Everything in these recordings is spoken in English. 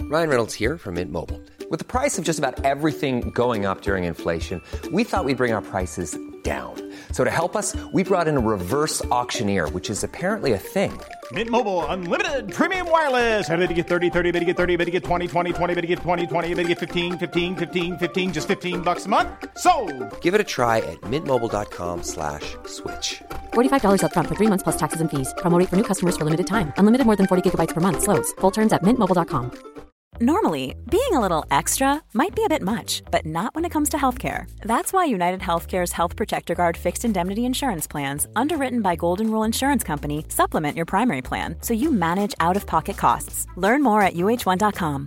Ryan Reynolds here from Mint Mobile. With the price of just about everything going up during inflation, we thought we'd bring our prices down. So to help us, we brought in a reverse auctioneer, which is apparently a thing. Mint Mobile Unlimited Premium Wireless. How to get 30, 30, bit to get 30, bit to get 20, 20, 20, bit to get 20, 20, bit to get 15, 15, 15, 15, just $15 a month? Sold! Give it a try at mintmobile.com/switch. $45 up front for 3 months plus taxes and fees. Promo rate for new customers for limited time. Unlimited more than 40 gigabytes per month. Slows full terms at mintmobile.com. Normally, being a little extra might be a bit much, but not when it comes to healthcare. That's why United Healthcare's Health Protector Guard fixed indemnity insurance plans, underwritten by Golden Rule Insurance Company, supplement your primary plan so you manage out-of-pocket costs. Learn more at uh1.com.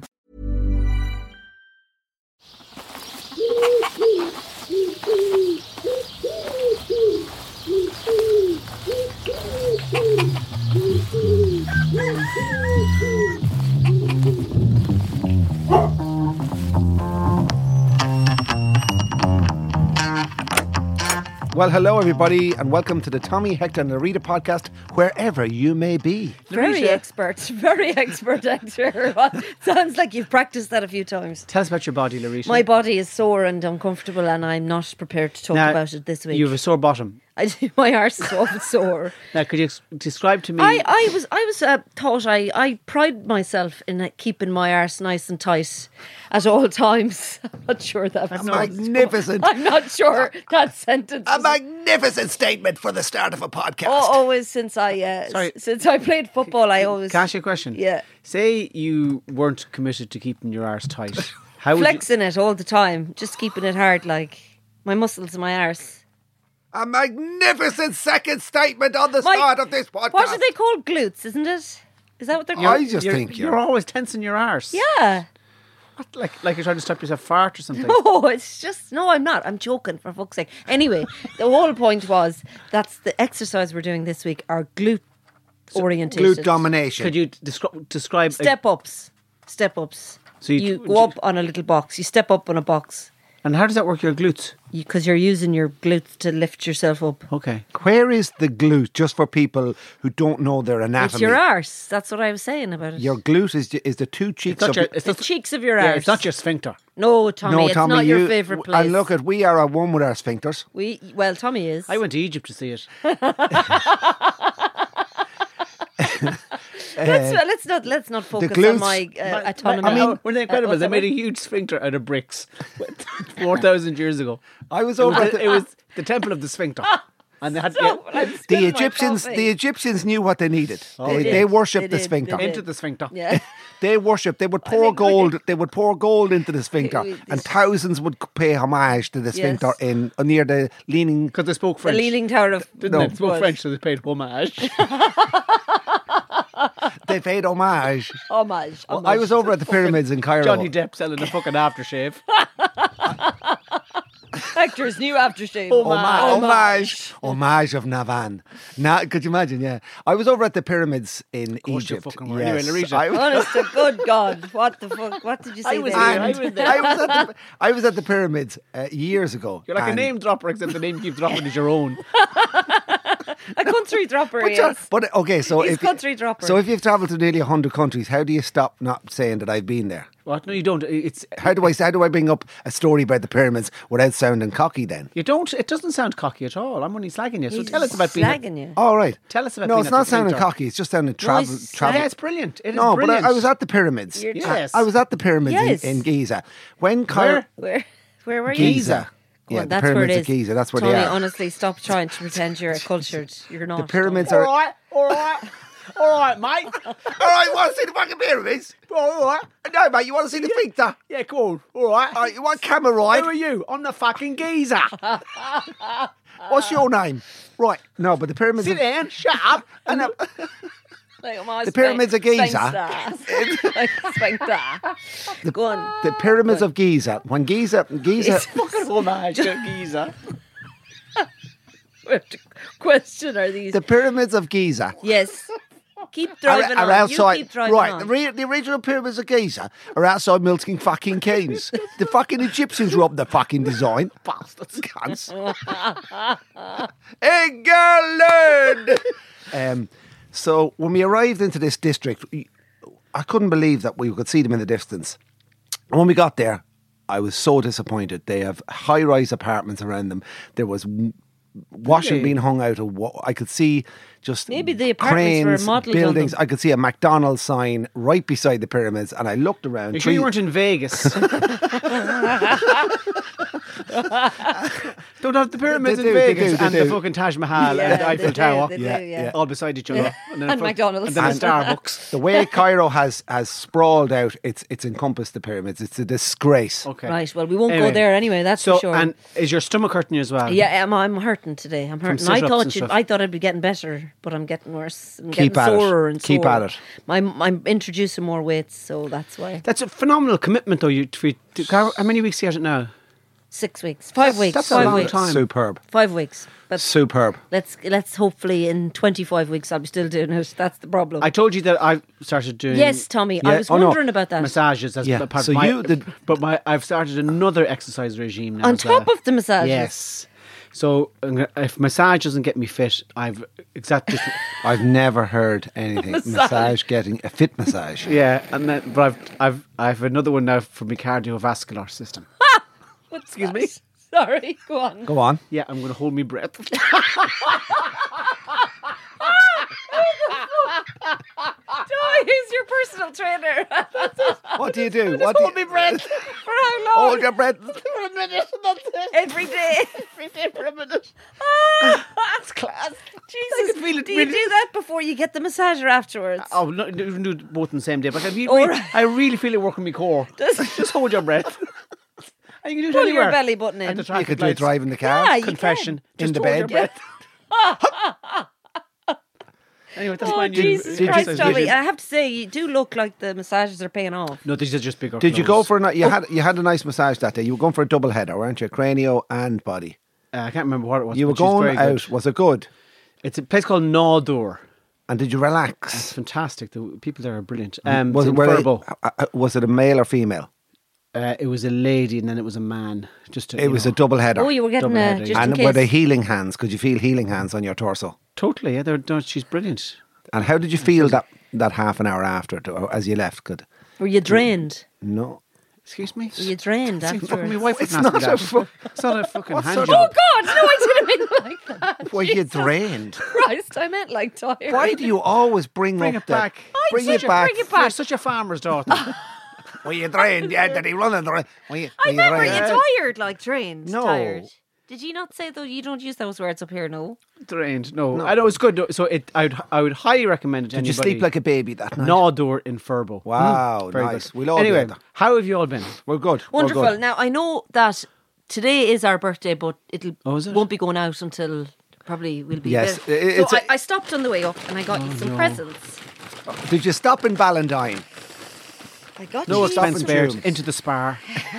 Well, hello everybody, and welcome to the Tommy, Hector and Larita podcast, wherever you may be. Very expert, Hector. Sounds like you've practiced that a few times. Tell us about your body, Larita. My body is sore and uncomfortable, and I'm not prepared to talk about it this week. You have a sore bottom. I do. My arse is awful sore. Now, could you describe to me? I was taught I pride myself in keeping my arse nice and tight at all times. I'm not sure that was Magnificent. I'm not sure that sentence. A magnificent statement for the start of a podcast. Always since I played football, I always. Can I ask you a question? Yeah. Say you weren't committed to keeping your arse tight. How would flexing it all the time, just keeping it hard, like my muscles in my arse. A magnificent second statement on the start of this podcast. What are they called? Glutes, isn't it? Is that what they're called? I just think you're always tensing your arse. Yeah. What, like you're trying to stop yourself fart or something? No, it's just I'm not. I'm joking, for fuck's sake. Anyway, the whole point was that's the exercise we're doing this week are glute orientated. Glute domination. Could you describe step ups? So you go up on a little box. You step up on a box. And how does that work, your glutes? Because you're using your glutes to lift yourself up. Okay. Where is the glute, just for people who don't know their anatomy? It's your arse. That's what I was saying about it. Your glute is the two cheeks of the cheeks of your arse. Yeah, it's not your sphincter. No, Tommy, it's not your favourite place. And look, we are a one with our sphincters. Well, Tommy is. I went to Egypt to see it. Let's not focus on my autonomy. I mean, weren't they incredible? They made a huge sphincter out of bricks 4,000 years ago. I was over. It was the temple of the sphincter, and they had the Egyptians. The Egyptians knew what they needed. They worshipped the sphincter. Into the sphincter. Yeah. They worshipped. They would pour gold. They would pour gold into the sphincter, and thousands would pay homage to the sphincter near the leaning. Because they spoke French. The Leaning Tower of. They spoke French, so they paid homage. They paid homage. Homage. I was over at the pyramids in Cairo. Johnny Depp selling a fucking aftershave. Hector's new aftershave. Homage of Navan. Now, could you imagine? Yeah, I was over at the pyramids in Egypt. Anyway, honest to good God, what the fuck? What did you say? I was at the pyramids years ago. You're like a name dropper, except the name you keep dropping is your own. A country dropper, yes. But okay, so he's country dropper. So if you've travelled to nearly 100 countries, how do you stop not saying that I've been there? What? No, you don't. It's how do I bring up a story about the pyramids without sounding cocky? Then you don't. It doesn't sound cocky at all. I'm only slagging you. So tell us about being. You. All right. Tell us about. No, being it's not sounding cocky. It's just sounding travel. Yeah, it's brilliant. It is no, brilliant. but I was at the pyramids. Yes, I was at the pyramids in Giza. When where were you? Giza. Well, Yeah, that's the where it pyramids is. of Giza. That's where Tony, they are. honestly, stop trying to pretend you're cultured. You're not. The pyramids are. All right, mate. All right, you want to see the fucking pyramids? All right. No, mate, you want to see the sphincter? Yeah, cool. All right. All right, you want camera ride? Who are you? I'm the fucking geezer. What's your name? Right. No, but the pyramids. Sit down. Shut up. And the pyramids of Giza. Go on. The pyramids of Giza. When Giza. It's fucking homage to Giza. Question are these? The pyramids of Giza. Yes. Keep driving are on. outside. You keep driving right, on. the original pyramids of Giza are outside Milton fucking Keynes. The fucking Egyptians robbed the fucking design. Bastards, cunts. England! So when we arrived into this district, I couldn't believe that we could see them in the distance. And when we got there, I was so disappointed. They have high-rise apartments around them. There was washing being hung out of what I could see. Just Maybe the apartments were cranes, modelled on buildings. them. I could see a McDonald's sign right beside the pyramids, and I looked around. You sure you weren't in Vegas? Don't have the pyramids They in do, they Vegas do, and they the do. fucking Taj Mahal Yeah, and the they Eiffel do, Tower, they do, yeah. all beside each other, And then McDonald's. and then a Starbucks. The way Cairo has sprawled out, it's encompassed the pyramids. It's a disgrace. Okay, Right, well, we won't Anyway. go there anyway, that's So, for sure. and is your stomach hurting you as well? Yeah, I'm hurting today. I'm hurting. sit-ups and stuff. I thought I'd be getting better, but I'm getting worse. I'm Keep getting at it. sorer and Keep sorer. at it. I'm introducing more weights, so that's why. That's a phenomenal commitment, though. How many weeks are you at it now? 6 weeks, 5 weeks, that's a 5 long weeks, time. Superb. 5 weeks. But Superb. let's hopefully in 25 weeks I'll be still doing it. That's the problem. I told you that I started doing. Yes, Tommy, I was Oh, no. wondering about that. massages as Yeah, part so of my. you did- I've started another exercise regime now. On as well. top of the massages. Yes. So if massage doesn't get me fit, I've exactly. I've never heard anything. Massage getting a fit massage. Yeah, and then but I've another one now for my cardiovascular system. Excuse me. Sorry, go on. Go on. Yeah, I'm going to hold my breath. Tommy, who's your personal trainer? What do you do? What do Hold you me breath. For how long? Hold your breath. For a minute, and that's it. Every day. Every day for a minute. That's class. Jesus. I can feel it do you really- do that before you get the massager afterwards? Oh, no, you can do it both on the same day. But All right. I really feel it working my core. Just hold your breath. And you can do it Pull your anywhere. belly button in. At the You traffic could do it lights. driving the car. Yeah, you Confession. In Just the hold your bed. breath. Anyway, that's Oh, my new Jesus new Christ, exercise Tommy. regime. I have to say, you do look like the massages are paying off. No, these are just bigger. Did you go clothes. for you had a nice massage that day? You were going for a double header, weren't you? Cranial and body. I can't remember what it was. You were but she's going very out. good. Was it good? It's a place called Nawdur. And did you It's relax? fantastic. The people there are brilliant. Was it's it, in were they- Furbo. was it a male or female? It was a lady and then it was a man. It was a double header. Oh, you were getting Double-header, just yeah. in And case. were they healing hands? Could you feel healing hands on your torso? Totally, yeah. She's brilliant. And how did you feel that half an hour after as you left? Were you drained? No. Excuse me? Were you drained See, after? fucking my wife It's wouldn't ask me not that. a fu- It's not a fucking What hand sort job. Oh God! No, I didn't mean like that. Were you drained? Christ, I meant like tired. Why do you always bring Bring up it back. Bring it back. Bring it back. You're such a farmer's daughter. Were you drained? Yeah, did he run in the rain? I remember you tired, like drained. No. Tired. Did you not say though? You don't use those words up here, no. Drained. No. I know it's good. So I would highly recommend it to Did you anybody. sleep like a baby that night? Nawdur in Furbo. Wow, Very nice. good. We'll all anyway, do that. how have you all been? We're good. We're Wonderful. good. Now I know that today is our birthday, but Oh, is it? won't be going out until probably we'll be. Yes, there. it's so a- I stopped on the way up and I got you some presents. Did you stop in Ballantyne? I got No you. expense Expense spared tunes. into the spar.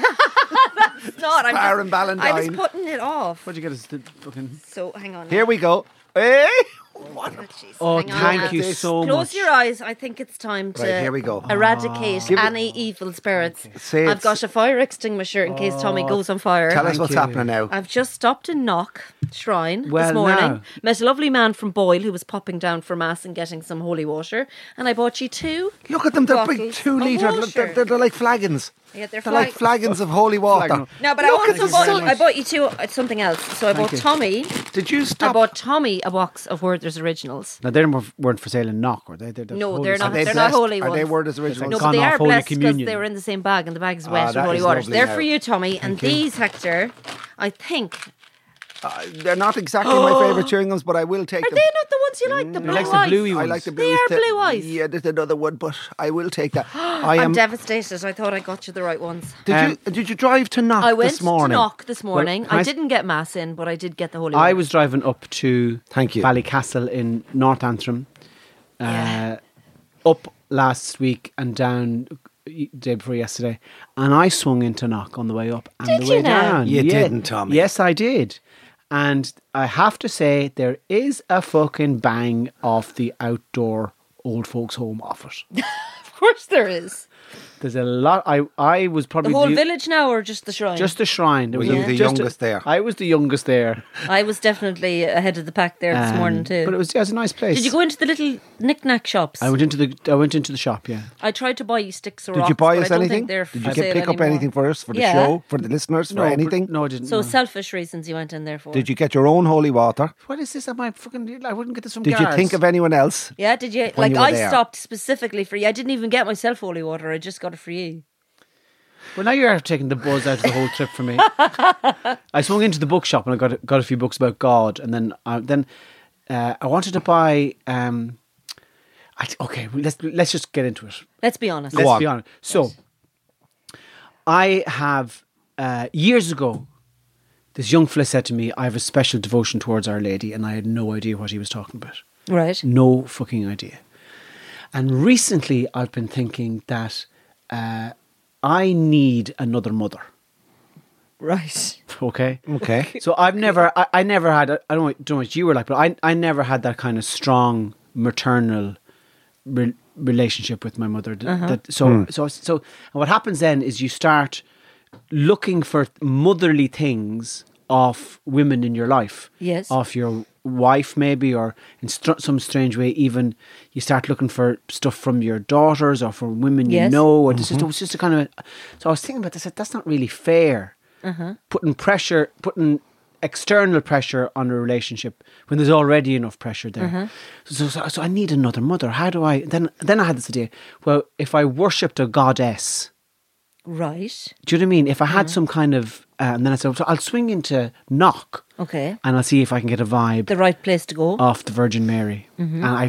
It's not. I'm Spar just, and Ballantyne. I was putting it off. What'd you get us the fucking... So hang on. Here we go. Hey! Jeez, Oh, hang on thank now. you so much. Close your eyes. I think it's time to Right, here we go. eradicate Give it- any evil spirits. Say I've it's- got a fire extinguisher in case Tommy goes on fire. Tell us Thank what's you. happening now. I've just stopped in Knock Shrine Well, this morning. now. Met a lovely man from Boyle who was popping down for mass and getting some holy water. And I bought you two. Look at them, they're big bottles 2 of litre. water. They're like flagons. Yeah, they're like flagons of holy water. Flagon. No, but Look I at also the bought, size. I bought you two something else. So I bought you. Tommy. Did you I stop? bought Tommy a box of Werther's Originals. Now, they weren't for sale in Knock, were they? No, holy they're not. Are they They're not blessed? holy Are ones. they Word as originals? No, Gone but they off are Holy blessed because Communion. they were in the same bag and the bag's wet with that holy is water. lovely They're now. for you, Tommy. And you. these, Hector, I think. They're not exactly my favourite chewing gums, but I will take Are them. they not the ones you like? The blue likes the eyes? bluey I ones. like the They blue. are blue eyes. Yeah, there's another one, but I will take that. I'm devastated. I thought I got you the right ones. Did you drive to Knock I went this morning? to Knock this morning. can I I s- didn't get mass in, but I did get the holy water. I was driving up to Thank you. Ballycastle in North Antrim Yeah. up last week and down the day before yesterday, and I swung into Knock on the way up and Did the you way now? down. You didn't, Tommy. Yes, I did. And I have to say, there is a fucking bang off the outdoor old folks' home off it. Of course there is. There's a lot. I was The probably whole village now, or just the shrine? just the shrine. There Were was you the just youngest there? I was the youngest there. I was definitely ahead of the pack there this morning too. But it was a nice place. Did you go into the little knick-knack shops? I went into the shop. Yeah. I tried to buy you sticks or Did rocks, you buy but us I don't anything? think they're Did for you sale pick up anymore. anything for us, for the Yeah. show, for the listeners, for anything? No, I didn't. So no. selfish reasons you went in there for. Did you get your own holy water? What is this? I wouldn't get this from Did you guards. think of anyone else? Yeah, did you? When Like you were I there? stopped specifically for you. I didn't even get myself holy water. I just got it for you. Well, now you're taking the buzz out of the whole trip for me. I swung into the bookshop and I got a few books about God, and then I wanted to buy. Okay, let's just get into it. Let's be honest. Let's on. be honest. So, I have years ago, this young fella said to me, "I have a special devotion towards Our Lady," and I had no idea what he was talking about. Right. No fucking idea. And recently, I've been thinking that I need another mother. Right. Okay. Okay. So I never had. I don't know what you were like, but I never had that kind of strong maternal relationship with my mother. So and what happens then is you start looking for motherly things of women in your life. Yes. Of your wife maybe, or in some strange way even you start looking for stuff from your daughters or from women you Yes. know. Or it was just a kind of. So I was thinking about this. That's not really fair. Putting external pressure on a relationship when there's already enough pressure there. So I need another mother. How do I? Then I had this idea. Well, if I worshipped a goddess, Right. do you know what I mean? If I had some kind of, and then I said, so I'll swing into Knock, Okay. and I'll see if I can get a vibe The right place to go. off the Virgin Mary. And I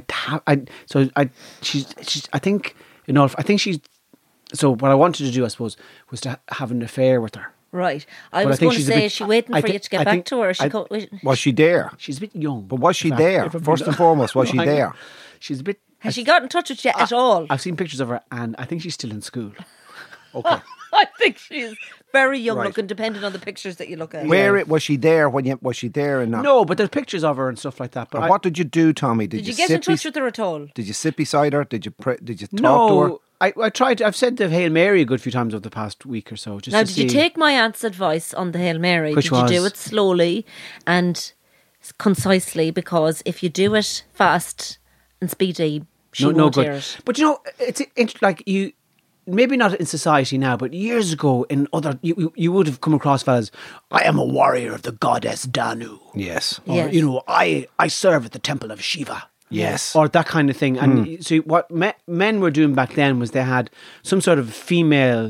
think she's. So what I wanted to do, I suppose, was to have an affair with her. Right. I But was I think going to she's a say, bit- is she waiting I for thi- you to get I back think- to her? Is she I- Was she there? She's a bit young. But was she If I- there? if I'm First being- and foremost, was she I- there? She's a bit. Has she got in touch with you at all? I've seen pictures of her, and I think she's still in school. Okay. I think she's very young Right. looking, depending on the pictures that you look at. Was she there was she there and not? No, but there's pictures of her and stuff like that. But And what did you do, Tommy? Did you get in touch with her at all? Did you sit beside her? Did you talk to her? no, I tried. I've said the Hail Mary a good few times over the past week or so. Just Now, to did you see- take my aunt's advice on the Hail Mary? Which did you do was? it slowly and concisely? Because if you do it fast and speedy, she won't hear it. But you know, it's like you. Maybe not in society now, but years ago in other, you would have come across fellas. I am a warrior of the goddess Danu. Yes. Or, Yes. you know, I serve at the temple of Shiva. Yes. Or that kind of thing. And so what men were doing back then was they had some sort of female,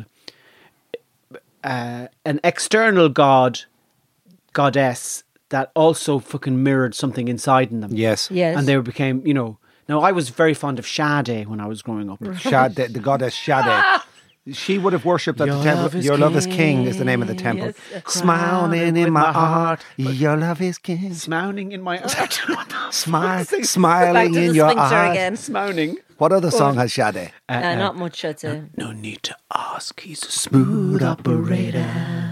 an external goddess that also fucking mirrored something inside in them. Yes. Yes. And they became, you know. Now, I was very fond of Sade when I was growing up. Shade, the goddess Shade. She would have worshipped at Your the temple. love is Your love is king is the name of the temple. Yes. Smiling in my heart, your love is king. Smouning in my heart. Smiling Back to in the your sphincter heart. again. Smouning. What other song has Shade? Not much, I'd say. No need to ask. He's a smooth operator.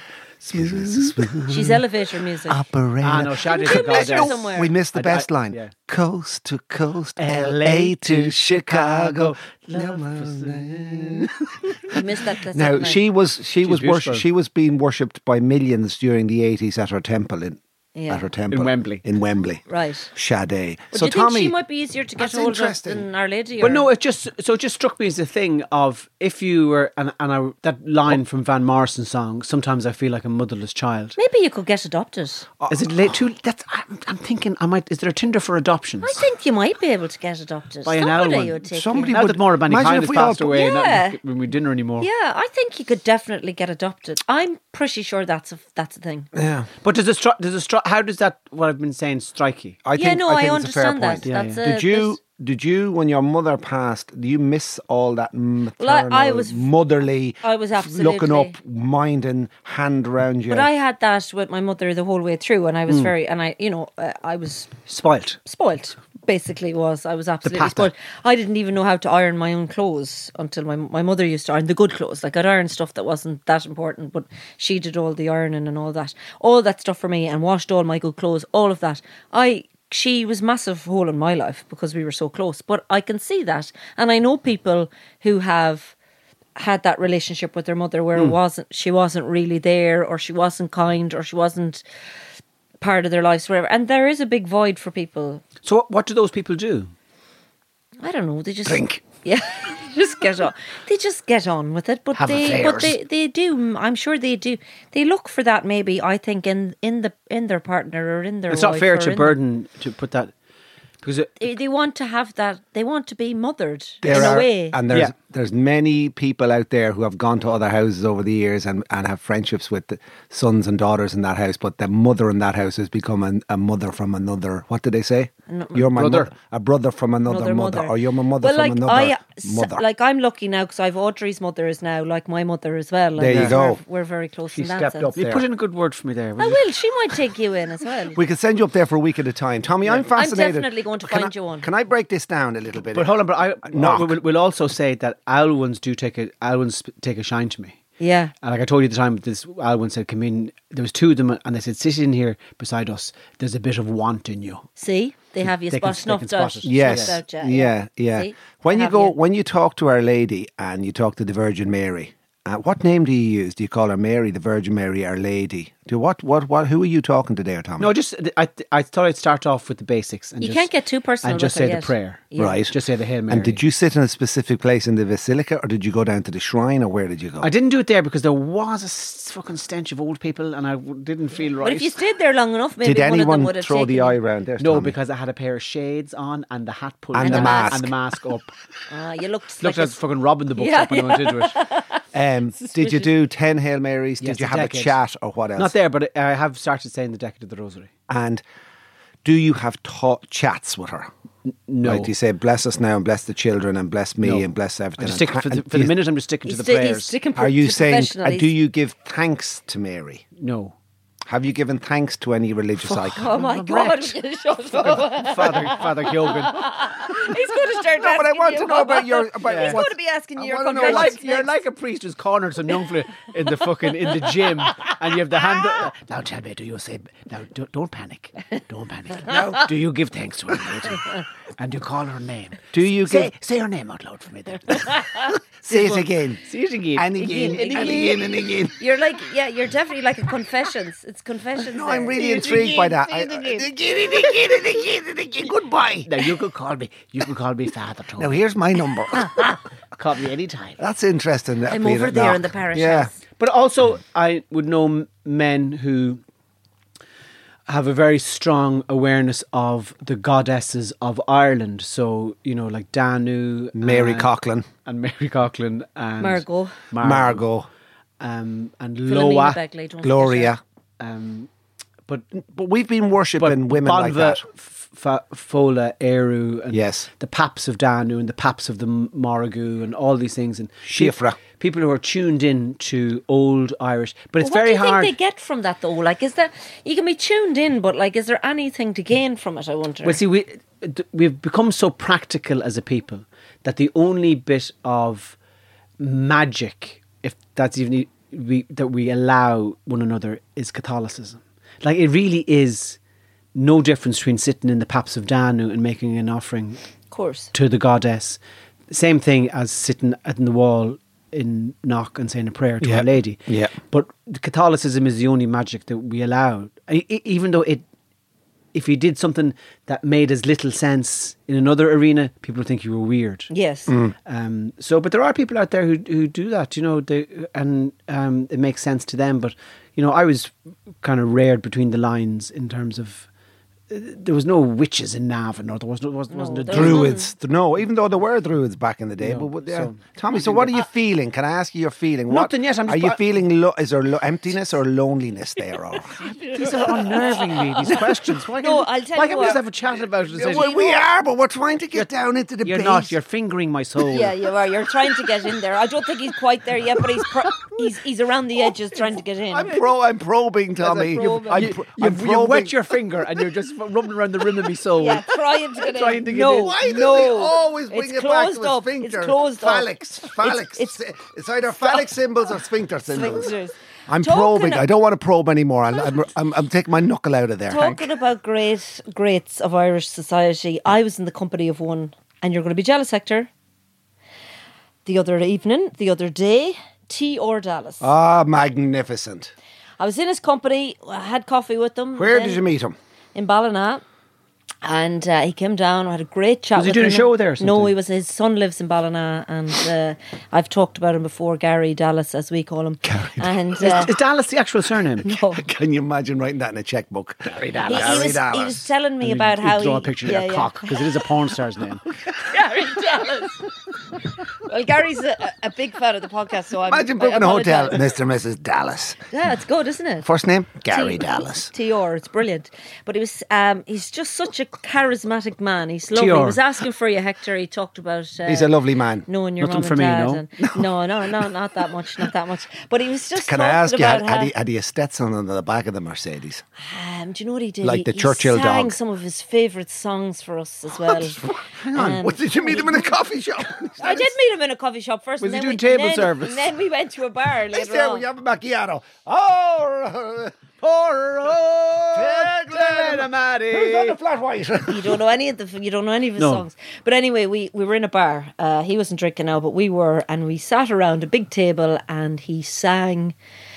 She's elevator music. Operator. Ah, no, Sade's a You missed her goddess. somewhere. We missed the best line. yeah. Coast to coast, LA to Chicago. You missed that. That's Now that she line. was beautiful. she was being worshipped by millions during the 80s at her temple Yeah. at her temple In Wembley. In Wembley. Right. Sade. But So do you think Tommy, she might be easier to get that's hold of interesting. than Our Lady? But or- no, it just struck me as a thing of if you were that line from Van Morrison's song. Sometimes I feel like a motherless child. Maybe you could get adopted. Is it late too? I'm thinking I might. Is there a Tinder for adoptions? I think you might be able to get adopted. By an Somebody L1. would take Somebody you. Now would- that Maura Benny imagine Kine if has we all passed put- away, Yeah. not when we dinner anymore. Yeah, I think you could definitely get adopted. I'm pretty sure that's a thing. yeah. But does it how does that what I've been saying strike you? I Yeah, think, no, I I think it's a fair understand that. point. Yeah, That's yeah. Did you when your mother passed, do you miss all that maternal, I was- motherly I was looking absolutely- up, minding, hand around you? But I had that with my mother the whole way through, and I was I was Spoilt. spoilt. Basically, I was absolutely pata. spoiled. I didn't even know how to iron my own clothes until my mother used to iron the good clothes. Like I'd iron stuff that wasn't that important, but she did all the ironing and all that stuff for me, and washed all my good clothes, all of that. She was massive hole in my life because we were so close. But I can see that, and I know people who have had that relationship with their mother where she wasn't really there, or she wasn't kind, or she wasn't part of their lives, whatever. And there is a big void for people. So what do those people do? I don't know. They just Drink. Yeah, just get on. They just get on with it. But Have they do. I'm sure they do. They look for that. Maybe I think in their partner or in their. It's not wife fair or to in burden to put that, because they want to have that. They want to be mothered There in are- a way. And there's many people out there who have gone to other houses over the years and have friendships with the sons and daughters in that house, but the mother in that house has become a mother from another. What did they say? You're my brother. mother. A brother from another mother. Or you're my mother well, from like another mother. like I'm lucky now because I've Audrey's mother is now like my mother as well. There you go. We're very close She in that stepped sense. up you there. put in a good word for me there. I will. She might take you in as well. We could send you up there for a week at a time. Tommy, I'm fascinated. definitely going to find you one. Can I break this down a little bit? But hold on, but Knock. we'll also say that Alwyn's take a shine to me. Yeah. And like I told you at the time, this Alwyn said, come in. There was two of them, and they said, sit in here beside us. There's a bit of want in you. See, they have you They can- snuffed they can out. spot it. Yes. snuffed out, Yeah. See? When They you have when you talk to Our Lady and you talk to the Virgin Mary, what name do you use? Do you call her Mary, the Virgin Mary, Our Lady? Who are you talking to there, Tommy? No, just I thought I'd start off with the basics. And You just, can't get too personal And just with say it the yet. prayer. Yeah. Right. Just say the Hail Mary. And did you sit in a specific place in the basilica, or did you go down to the shrine, or where did you go? I didn't do it there because there was a fucking stench of old people, and I didn't feel right. But if you stayed there long enough, maybe Did one of them anyone would have throw taken the you. eye round there? No, Tommy? because I had a pair of shades on and the hat pulled And down the mask. and the mask up. You looked Looked like like fucking robbing the books Yeah, up when I went into it. Did you do 10 Hail Marys? Yes, Did you a have decade. a chat, or what else? Not there, but I have started saying the Decade of the Rosary. And do you have chats with her? No. Like, do you say, bless us now and bless the children and bless me No. and bless everything? I'm just sticking, for And the minute, I'm just sticking to the prayers. He's sticking Are you to saying, professional. do you give thanks to Mary? No. Have you given thanks to any religious icon? Oh my God! Shut up. Father Kyogan. He's going to start. No, but I asking want you. to know about your. About He's what- going to be asking you your wanna know confessions. You're like a priest who's cornered some young fella in the gym, and you have the hand. Now tell me, do you say? Now don't panic. Don't panic. Now, do you give thanks to her, lady? And you call her name? Do you say give? say her name out loud for me there? Say it again. Say it again. And again. And again. And again. You're like, yeah, you're definitely like a confessions. It's confessions. No, there. I'm really intrigued by that. Again. Goodbye. Now you could call me. You could call me Father Tony. Now here's my number. Call me anytime. That's interesting. that I'm being over at there knock. in the parish Yeah. house. But also, I would know men who have a very strong awareness of the goddesses of Ireland. So, like Danu, Mary Coughlin. and Mary Coughlin, and Margot. Margot. and Philomena Loa. Begley, don't forget Gloria. But But we've been worshipping women like that. Fola, Eru, and Yes. the Paps of Danu and the Paps of the Morrigu and all these things. And Shifra. people who are tuned in to old Irish. But it's What very do you hard. think they get from that though? Like, is there? You can be tuned in, but like, is there anything to gain from it? I wonder. Well, see, we've become so practical as a people that the only bit of magic, if that's even that we allow one another, is Catholicism. Like, it really is no difference between sitting in the Paps of Danu and making an offering of course. to the goddess. Same thing as sitting at the wall in Knock and saying a prayer to Yeah. Our Lady. Yeah. But Catholicism is the only magic that we allow. Even though if you did something that made as little sense in another arena, people would think you were weird. Yes. But there are people out there who do that, it makes sense to them. But, I was kind of reared between the lines in terms of there was no witches in Navan, or there wasn't a there Druids. No, even though there were Druids back in the day. No, but yeah. so- Tommy, so what are you feeling? Can I ask you your feeling? Nothing yet, I'm Are just- you feeling, is there emptiness or loneliness there? Or? These are unnerving me, these questions. Why No, can't, I'll tell why you can't we what. just have a chat about it? And say, Well, we are, but we're trying to get down into the you're base. not, you're fingering my soul. Yeah, you are. You're trying to get in there. I don't think he's quite there yet, but he's around the edges trying to get in. I'm probing, Tommy. probing. You wet your finger and you're just rubbing around the rim of my soul. Yeah, trying to get in. Trying to get no, in. Why do no. we always bring It's it back to closed a up. sphincter? It's closed up. Phallics. It's- It's either phallic symbols or sphincter symbols. Sphincters. I'm Talking probing. of- I don't want to probe anymore. I'm taking my knuckle out of there. Talking about greats of Irish society, I was in the company of one, and you're going to be jealous, Hector. the other day, T.R. Dallas. Ah, magnificent. I was in his company. I had coffee with him. Where then did you meet him? In Ballina. And he came down. I had a great chat. Was he with doing him. a show there or something? No, he was. His son lives in Ballina, and I've talked about him before. Gary Dallas, as we call him. And Is Dallas the actual surname? no. Can you imagine writing that in a checkbook? Gary He Dallas. was telling me about how draw he a picture of that cock because it is a porn star's name. Gary Dallas. Well, Gary's a big fan of the podcast, so I'm. Imagine booking a hotel, Mr. and Mrs. Dallas. Yeah, it's good, isn't it? First name? Gary Dallas. T.R. It's brilliant. But he was. He's just such a charismatic man. He's lovely. T.R. He was asking for you, Hector. He talked about. He's a lovely man. Knowing your Nothing mum for and me, dad. no? And, no, not that much. Not that much. But he was just. Can I talking ask you, about had he a Stetson on the back of the Mercedes? do you know what he did? Like the he Churchill sang dog. some of his favourite songs for us as well. Hang on. What, did you meet him in a coffee shop? I did meet him in a coffee shop first. Was and he then doing we, table then- service? And then we went to a bar He's later there on. when you have a macchiato. Oh, poor old Glenamaddie. Who's on the flat white? You don't know any of his No. songs. But anyway, we were in a bar. He wasn't drinking now, but we were, and we sat around a big table, and he sang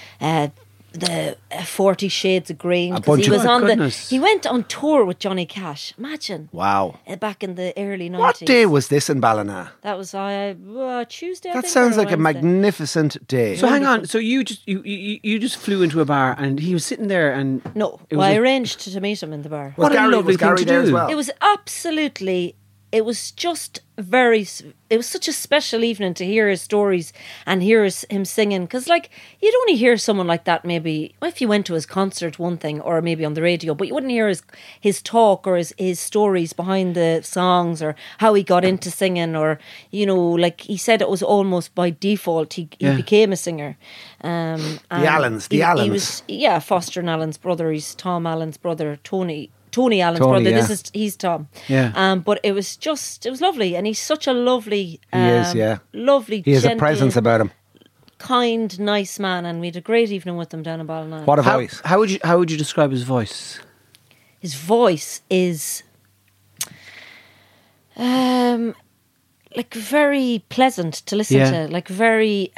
the 40 Shades of Green. A 'Cause bunch he of- was Oh, on goodness. he went on tour with Johnny Cash. Imagine. Wow. Back in the early 90s. What day was this in Ballina? That was Tuesday. I That think, sounds or like a Wednesday. magnificent day. So hang on. So you just flew into a bar and he was sitting there and No, It well, was I a- arranged to meet him in the bar. What a lovely thing Gary to there do. as well? It was absolutely. It was just it was such a special evening to hear his stories and hear him singing. Because, like, you'd only hear someone like that maybe if you went to his concert, one thing, or maybe on the radio, but you wouldn't hear his talk or his stories behind the songs or how he got into singing, or, you know, like he said, it was almost by default he Yeah. became a singer. And Allens, the he Allens. was, Foster and Allen's brother. He's Tom Allen's brother, Tony Allen's Tony, brother. yeah. He's Tom. Yeah. But it was lovely, and he's such a lovely, He is, yeah. lovely, He has a gentle, presence about him. kind, nice man, and we had a great evening with him down in Ballina. What a voice. how would you describe his voice? His voice is, like very pleasant to listen Yeah. to, like very.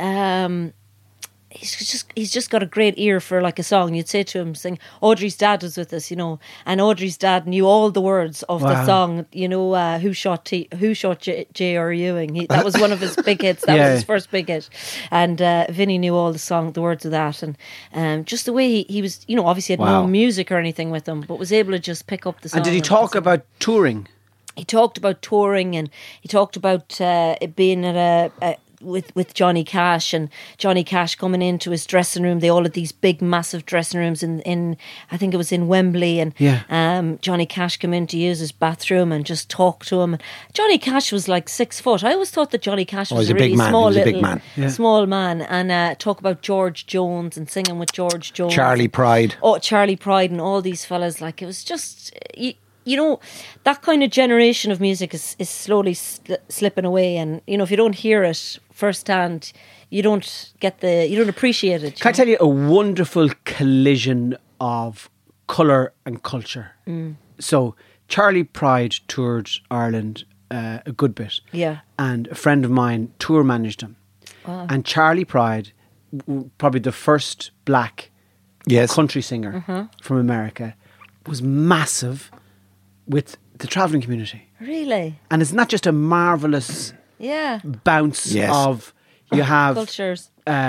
He's just got a great ear for like a song. You'd say to him, sing. Audrey's dad was with us, you know, and Audrey's dad knew all the words of the Wow. song. You know, who shot J.R. Ewing? That was one of his big hits. That Yeah. was his first big hit, and Vinny knew all the words of that, and just the way he was, you know, obviously had Wow. no music or anything with him, but was able to just pick up the song. And did he talk about touring? He talked about touring, and he talked about it being at with Johnny Cash, and Johnny Cash coming into his dressing room. They all had these big, massive dressing rooms in I think it was in Wembley, and Johnny Cash came in to use his bathroom and just talk to him. Johnny Cash was like 6 foot. I always thought that Johnny Cash was he's a a big really man. small, He was a big little, man. Yeah. small man, and talk about George Jones and singing with George Jones, Charlie Pride. Oh, Charlie Pride and all these fellas. Like, it was just, you know, that kind of generation of music is slowly slipping away. And, you know, if you don't hear it firsthand, you don't appreciate it. Can I tell you a wonderful collision of colour and culture? So Charlie Pride toured Ireland a good bit. Yeah. And a friend of mine tour managed him. Wow. And Charlie Pride, probably the first black Yes. country singer from America, was massive with the travelling community. Really? And it's not just a marvellous Yeah. bounce Yes. of, you have Cultures.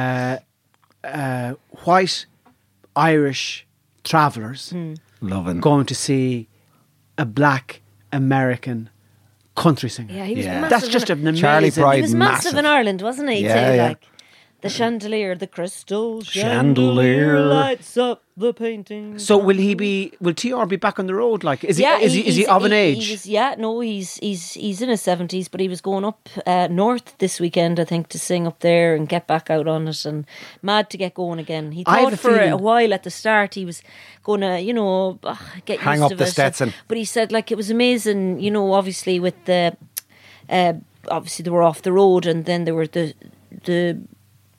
white Irish travellers Loving. going to see a black American country singer. Yeah, he was Yeah. massive. That's just in, an amazing... Charlie Pride. he was massive massive. in Ireland, wasn't he? Yeah, too, yeah. like the chandelier, the crystal Chandelier. lights up the painting. So will TR be back on the road? Like, is he of an age? He's in his 70s, but he was going up north this weekend, I think, to sing up there and get back out on it, and mad to get going again. He I have thought a for a feeling- while at the start he was going to, you know, get Hang used up to the it. Stetson. But he said, like, it was amazing, you know, obviously with the obviously they were off the road, and then there were the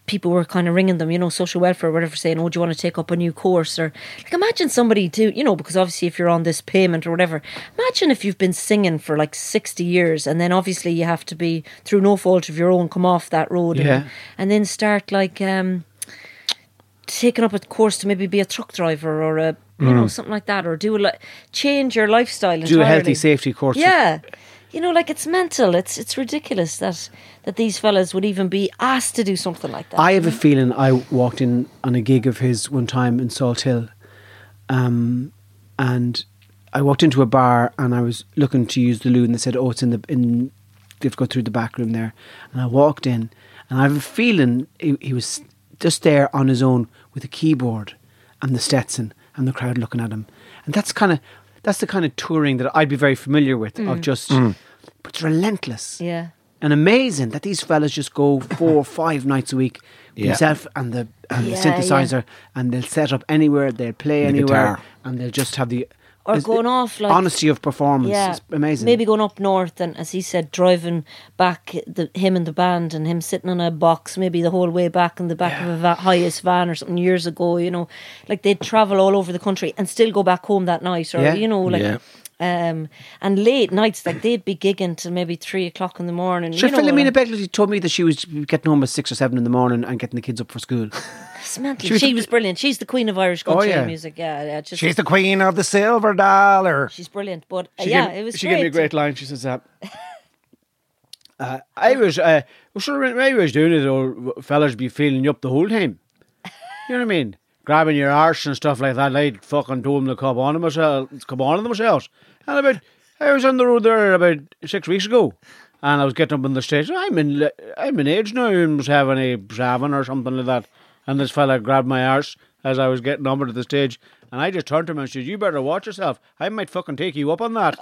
people were kind of ringing them, social welfare or whatever, saying, oh, do you want to take up a new course? Or like, imagine somebody because obviously if you're on this payment or whatever, imagine if you've been singing for like 60 years and then obviously you have to be, through no fault of your own, come off that road and then start like taking up a course to maybe be a truck driver or a something like that, or change your lifestyle entirely. Do a healthy safety course. Yeah. Like it's mental. It's ridiculous that these fellas would even be asked to do something like that. I have a feeling I walked in on a gig of his one time in Salt Hill, and I walked into a bar and I was looking to use the loo, and they said, "Oh, it's you have to go through the back room there." And I walked in, and I have a feeling he was just there on his own with a keyboard and the Stetson and the crowd looking at him, and that's the kind of touring that I'd be very familiar with, of just, but it's relentless. Yeah. And amazing that these fellas just go 4 or 5 nights a week, himself and the synthesizer, and they'll set up anywhere, they'll play anywhere, guitar. and they'll just have the Or going off like honesty of performance. It's amazing. Maybe going up north and, as he said, driving back him and the band, and him sitting on a box maybe the whole way back in the back of a highest van or something years ago. Like they'd travel all over the country and still go back home that night, or and late nights, like they'd be gigging till maybe 3 o'clock in the morning. Philomena Begley told me that she was getting home at 6 or 7 in the morning and getting the kids up for school. It's mental. She was brilliant. She's the queen of Irish country music. Yeah, she's the queen of the silver dollar. She's brilliant. But it was. She gave me a great line. She says that. I was doing it, or fellas be feeling you up the whole time. You know what I mean? Grabbing your arse and stuff like that. I'd fucking told them to come on to themselves. And I was on the road there about 6 weeks ago, and I was getting up on the stage. I'm in age now and was having a Bravin or something like that. And this fella grabbed my arse as I was getting up to the stage, and I just turned to him and said, "You better watch yourself. I might fucking take you up on that."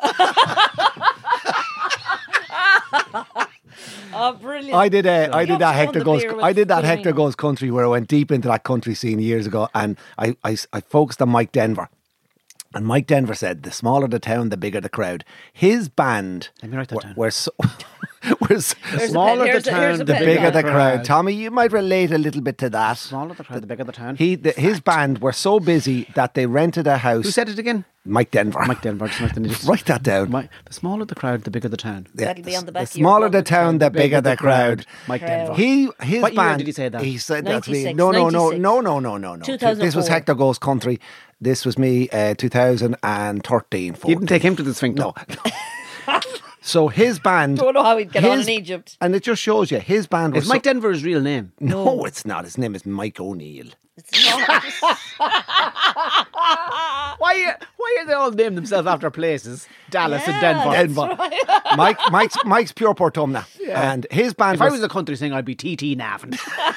Oh, brilliant! I did that Hector Goes Country, where I went deep into that country scene years ago, and I focused on Mike Denver. And Mike Denver said, the smaller the town, the bigger the crowd. His band Let me write that down. were smaller the town, the bigger the crowd. Tommy, you might relate a little bit to that. Smaller the crowd, the bigger the town. His band were so busy that they rented a house. Who said it again? Mike Denver. Mike Denver. Just write that down. The smaller the crowd, the bigger the town. That'll be on the back. The smaller the town, the bigger the crowd. Mike Denver. His what band. Year did he say that? He said 96, that. No. 2004. This was Hector Goes Country. This was me, 2013. 14. You didn't take him to the Sphinx. No. So his band. Don't know how he'd get on in Egypt. And it just shows you his band was. Is Mike Denver his real name? No, it's not. His name is Mike O'Neill. It's not. Why are they all named themselves after places? Dallas and Denver. Right. Mike's pure Portumna. Yeah. And his band. If I was a country singer, I'd be T.T. Navin.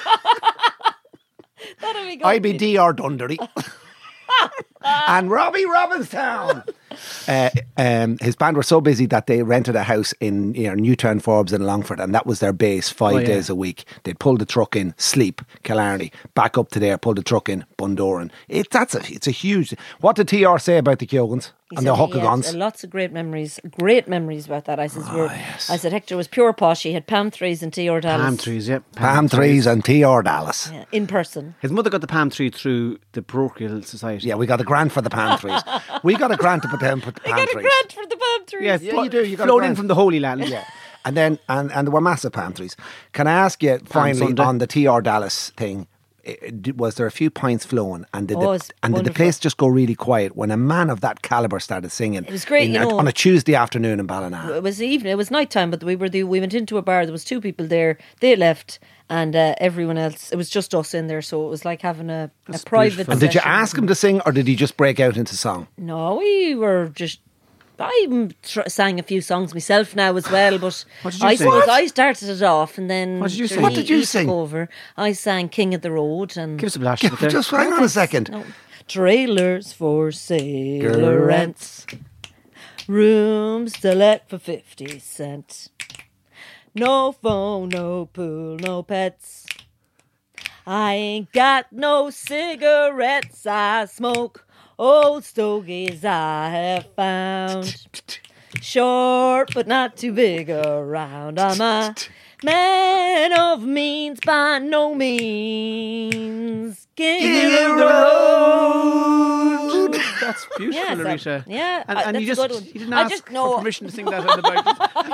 That'd be good. I'd be D.R. Dundery. And Robbie Robinstown. His band were so busy that they rented a house in Newtown, Forbes and Longford, and that was their base 5 days a week. They'd pull the truck in, sleep, Killarney, back up to there, pull the truck in, Bundoran. It's a huge... What did TR say about the Keogans and the Huckagons? Lots of great memories about that. I said Hector was pure posh. He had palm trees and TR Dallas. Palm trees, yeah. Palm trees and TR Dallas. Yeah, in person. His mother got the palm tree through the Parochial Society. Yeah, we got a grant for the palm trees. We got a grant to put down for the palm trees. You got a grant for the palm trees. Yeah, you do. You got flown in from the Holy Land. Yeah. And then and there were massive palm trees. Can I ask you finally on the TR Dallas thing? Was there a few pints flowing, and did the place just go really quiet when a man of that calibre started singing? It was great, on a Tuesday afternoon in Ballina. It was evening. It was night time, but we went into a bar. There was 2 people there. They left, and everyone else. It was just us in there, so it was like having a private. And did you ask him to sing, or did he just break out into song? No, we were just. I sang a few songs myself now as well, but I suppose I started it off, and then what did you sing? Took over. I sang "King of the Road" and give us a blast. Just hang on a second. No. Trailers for sale, rents, rooms to let for 50 cents. No phone, no pool, no pets. I ain't got no cigarettes. I smoke old stogies I have found. Short but not too big around. I'm a Man of means by no means. King of the road. That's beautiful, Yeah, Larita. yeah, and that's you a just good one. you didn't I ask just for know- permission to sing that on the back.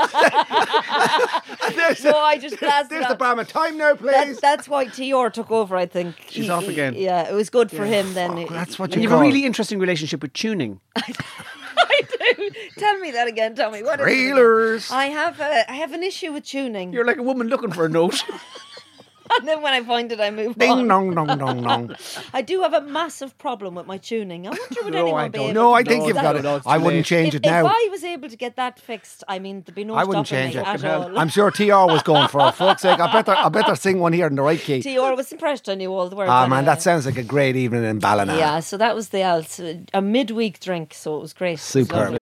No, I just glanced There's at the that. Brahma. Time now, please. That's why TR took over, I think. She's off again. Yeah, it was good for him then. That's what And you have a really interesting relationship with tuning. I do. Tell me that again, Tommy. What is it again? Trailers. I have an issue with tuning. You're like a woman looking for a note. And then when I find it, I move Ding on. dong dong dong dong. I do have a massive problem with my tuning. I wonder would No, anyone I be don't. able No, to I think fix you've that? got it. No, it's I too wouldn't late. change If it now. I was able to get that fixed, I mean, there'd be no I wouldn't stopping change me it. at all. I'm sure TR was going for it. Fuck's sake, I better sing one here in the right key. TR was impressed I knew all the words. Ah, man, anyway. that sounds like a great evening in Ballina. Yeah, so that was the else. A midweek drink, so it was great. It was Superb. lovely.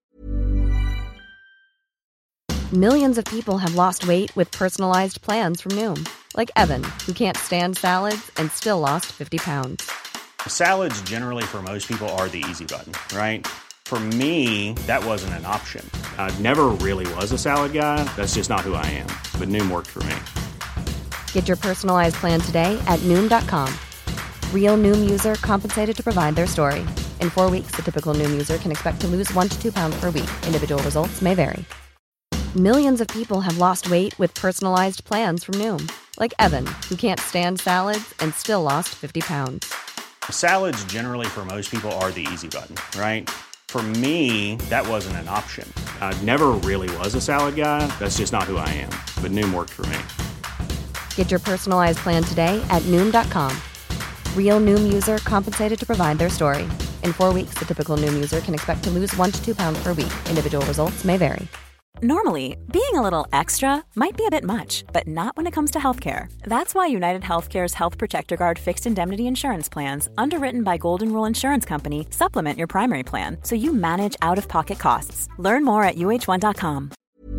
Millions of people have lost weight with personalized plans from Noom. Like Evan, who can't stand salads and still lost 50 pounds. Salads generally for most people are the easy button, right? For me, that wasn't an option. I never really was a salad guy. That's just not who I am. But Noom worked for me. Get your personalized plan today at Noom.com. Real Noom user compensated to provide their story. In 4 weeks, the typical Noom user can expect to lose 1 to 2 pounds per week. Individual results may vary. Millions of people have lost weight with personalized plans from Noom. Like Evan, who can't stand salads and still lost 50 pounds. Salads generally for most people are the easy button, right? For me, that wasn't an option. I never really was a salad guy. That's just not who I am. But Noom worked for me. Get your personalized plan today at Noom.com. Real Noom user compensated to provide their story. In 4 weeks, the typical Noom user can expect to lose 1 to 2 pounds per week. Individual results may vary. Normally, being a little extra might be a bit much, but not when it comes to healthcare. That's why United Healthcare's Health Protector Guard fixed indemnity insurance plans, underwritten by Golden Rule Insurance Company, supplement your primary plan so you manage out-of-pocket costs. Learn more at uh1.com.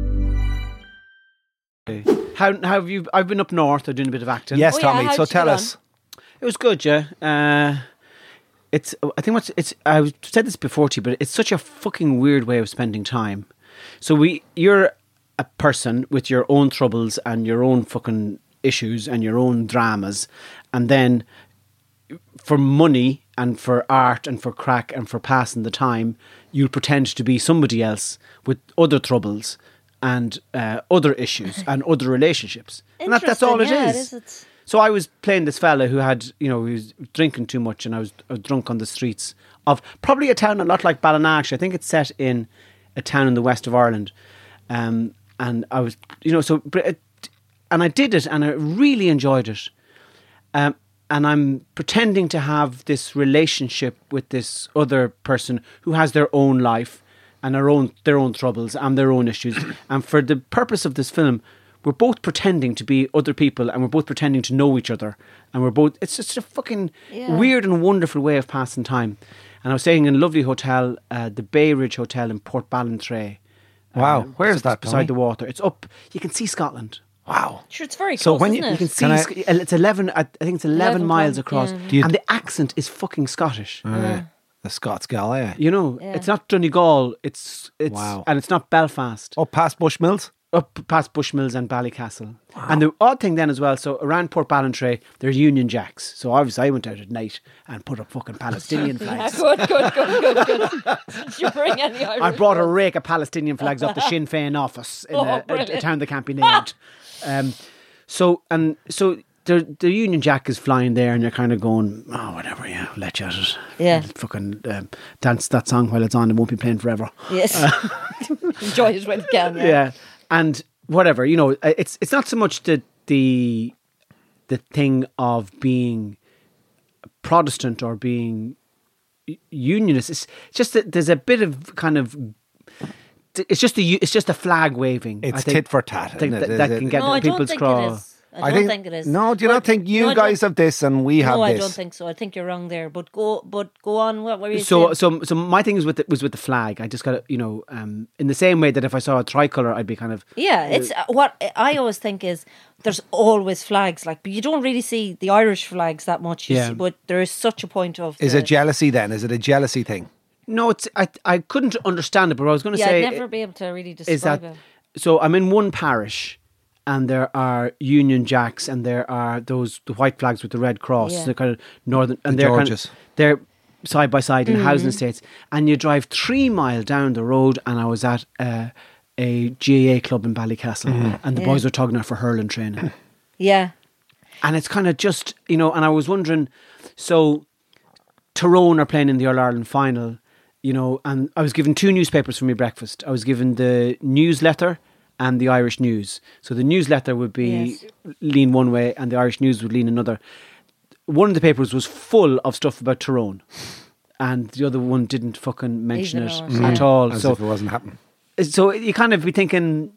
How have you? I've been up north. I'm doing a bit of acting. Yes, Oh, yeah, Tommy. how'd So you tell get us. It was good, yeah. It's. I think I've said this before to you, but it's such a fucking weird way of spending time. So you're a person with your own troubles and your own fucking issues and your own dramas, and then for money and for art and for crack and for passing the time, you pretend to be somebody else with other troubles and other issues and other relationships. And that's all it Interesting, yeah, is. it is. It's- So I was playing this fella who had, he was drinking too much, and I was drunk on the streets of probably a town a lot like Ballina. I think it's set in a town in the west of Ireland. And I was, and I did it, and I really enjoyed it. And I'm pretending to have this relationship with this other person who has their own life and their own troubles and their own issues. And for the purpose of this film, we're both pretending to be other people, and we're both pretending to know each other. And it's just a fucking weird and wonderful way of passing time. And I was staying in a lovely hotel, the Bay Ridge Hotel in Port Ballantrae. Wow. Where's that, Tommy? Beside the water. It's up. You can see Scotland. Wow. Sure, it's very close, So when isn't you it? You can Can see, it's 11, I think it's 11 miles across. yeah. And the accent is fucking Scottish. The Scots gal, eh? You know, it's not Donegal, it's Wow. and it's not Belfast. Up past Bushmills? Up past Bushmills and Ballycastle. And the odd thing then as well, so around Port Ballantrae, there's Union Jacks. So obviously I went out at night and put up fucking Palestinian Yeah, flags. good. Did you bring any Irish? I brought a rake of Palestinian flags off the Sinn Féin office in a brilliant. town that can't be named. So the Union Jack is flying there, and you're kind of going, oh, whatever, yeah, let you at it. Yeah. Fucking dance that song while it's on. It won't be playing forever. Yes. Enjoy it when you can. Yeah, and whatever, it's not so much the thing of being Protestant or being unionist. It's just that there's a bit of kind of. It's just a flag waving. It's I think, tit for tat. I think isn't it? that Is can it? get No, I don't people's think craw. it is. I don't think it is. No, do you not think you no, I guys don't- have this and we have No, I this? don't think so. I think you're wrong there. But go on. What were you So saying? my thing was with the flag. I just got to, in the same way that if I saw a tricolour, I'd be kind of Yeah, it's what I always think is there's always flags, but you don't really see the Irish flags that much. Yeah. But there is such a point of. Is it jealousy then? Is it a jealousy thing? no. It's I couldn't understand it, but what I was going to Yeah, say I'd never be able to really is describe that. it. So I'm in one parish, and there are Union Jacks, and there are the white flags with the red cross. Yeah. The kind of northern, and The they're Georges. they're side by side in housing estates, and you drive 3 miles down the road, and I was at a GAA club in Ballycastle, and the boys were talking for hurling training. Yeah. And it's kind of just, and I was wondering, so Tyrone are playing in the All-Ireland final, and I was given 2 newspapers for my breakfast. I was given the newsletter and the Irish News. So the newsletter would be lean one way and the Irish News would lean another. One of the papers was full of stuff about Tyrone, and the other one didn't fucking mention it at all. As So if it wasn't happening. so you kind of be thinking,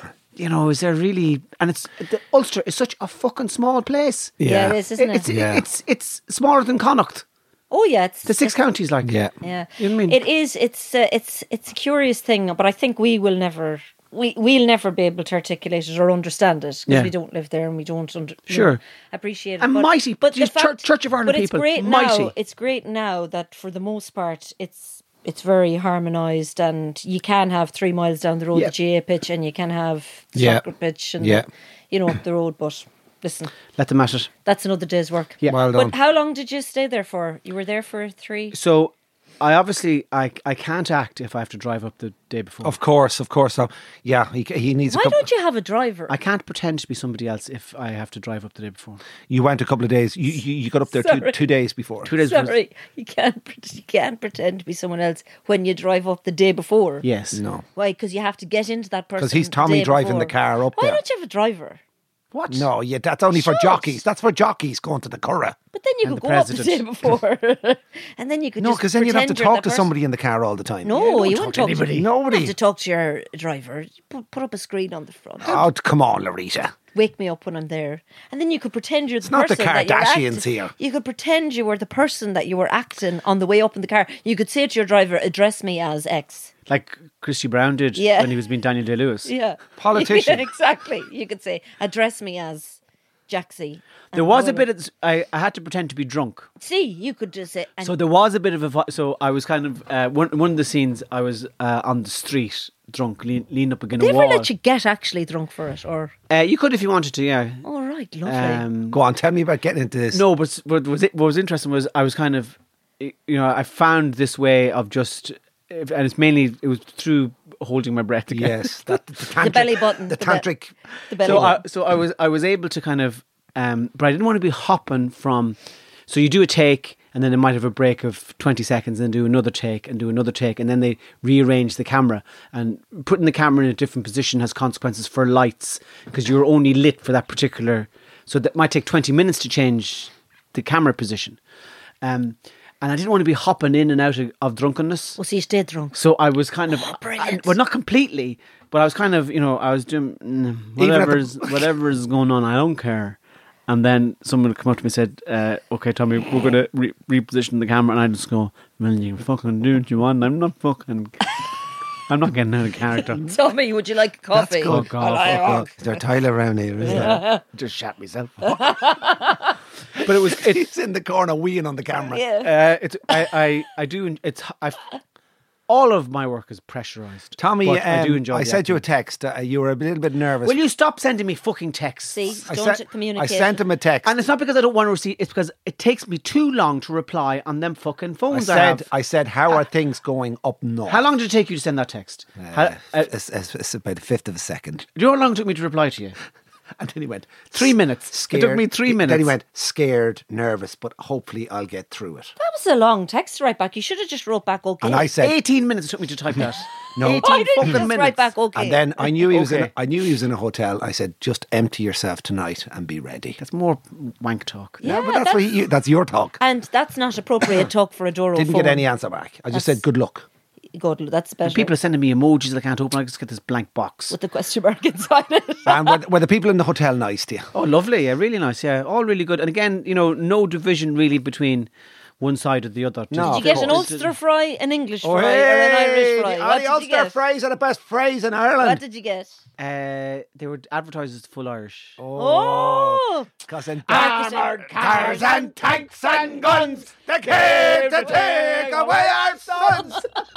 is there really? And the Ulster is such a fucking small place. Yeah, it is, isn't it? It's smaller than Connacht. Oh yeah, it's The 6 counties, like. Yeah. Yeah, You know what I mean? It is. It's a curious thing, but I think we will never. We'll never be able to articulate it or understand it because Yeah. we don't live there and we don't Sure. appreciate it. And mighty, but these Church of Ireland but people, it's great mighty. now. It's great now that for the most part it's very harmonised, and you can have 3 miles down the road the GA pitch, and you can have the soccer pitch, and up the road. But listen, Let them at it. that's another day's work. Yeah. Well done. But how long did you stay there for? You were there for 3. So I obviously I can't act if I have to drive up the day before. Of course. So, yeah, he needs Why a couple... don't you have a driver? I can't pretend to be somebody else if I have to drive up the day before. You went a couple of days. You got up there Sorry. 2 days before. 2 days before. Sorry, you can't pretend to be someone else when you drive up the day before. Yes. No. Why? Because you have to get into that person. Because he's the Tommy day driving before. the car up Why there. don't you have a driver? What? No, that's only for Should. jockeys. That's for jockeys going to the Curragh. But then you And could the go up the day president. before, and then you could No, just because then you'd have to pretend you're talk that to person. somebody in the car all the time. No, you wouldn't talk to anybody. You Nobody. have to talk to your driver. Put up a screen on the front. Oh, come on, Larita. Wake me up when I'm there, and then you could pretend you're the not the person that you're Kardashians acting. here. You could pretend you were the person that you were acting on the way up in the car. You could say to your driver, "Address me as X." Like Christy Brown did Yeah. when he was being Daniel Day-Lewis. Yeah, Politician. Yeah, exactly. You could say, "Address me as Jaxie." There was a bit of... I had to pretend to be drunk. See, you could just say. And So there was a bit of a... So I was kind of... one of the scenes, I was on the street, drunk, leaned up against they a ever wall. let you get actually drunk for it, or? You could if you wanted to, yeah. All right, lovely. Go on, tell me about getting into this. No, but what was interesting was I was kind of... I found this way of just... And it's mainly... It was through holding my breath again. Yes, the tantric, belly button, the the tantric. The belly button. So I was able to kind of, but I didn't want to be hopping from. So you do a take, and then it might have a break of 20 seconds, and then do another take, and do another take, and then they rearrange the camera. And putting the camera in a different position has consequences for lights because you're only lit for that particular. So that might take 20 minutes to change the camera position. And I didn't want to be hopping in and out of drunkenness. Well, so you stayed drunk. So I was kind of, brilliant. well, not completely, but I was kind of, I was doing whatever is going on. I don't care. And then someone would come up to me and said, "Okay, Tommy, we're going to reposition the camera," and I just go, "Well, you fucking do what you want. I'm not getting out of character." Tommy, would you like a coffee? Oh God! Is there Tyler around here? Is there? Just shat myself. But it was He's in the corner weeing on the camera. Yeah. all of my work is pressurized. Tommy, but I do enjoy. I the sent you a acting. text. You were a little bit nervous. Will you stop sending me fucking texts? See, I don't sent- communicate. I sent him a text. And it's not because I don't want to receive. It's because it takes me too long to reply on them fucking phones. I said, how are things going up north? How long did it take you to send that text? It's about a fifth of a second. Do you know how long it took me to reply to you? And then he went, 3 minutes. Scared. It took me 3 minutes. Then he went, scared, nervous, but hopefully I'll get through it. That was a long text to write back. You should have just wrote back okay. And I said, 18 minutes it took me to type that. No. 18 Why didn't you fucking just minutes. write back okay? and then I knew he was Okay. I knew he was in a hotel. I said, just empty yourself tonight and be ready. That's more wank talk. Yeah, but that's your talk. And that's not appropriate talk for a Doro Didn't phone. get any answer back. I just That's- said, good luck. Good, that's better. People are sending me emojis that I can't open. I just get this blank box. with the question mark inside it. And were the people in the hotel nice to you? Oh, lovely. Yeah, really nice. Yeah, all really good. And again, no division really between one side or the other. No. Did you get an course. Ulster fry, an English fry, or an Irish fry? The What did you Ulster get? fries are the best fries in Ireland. What did you get? They were advertised as full Irish. Oh, Because in Marcus- armoured cars and tanks and guns, they came to take away our sons.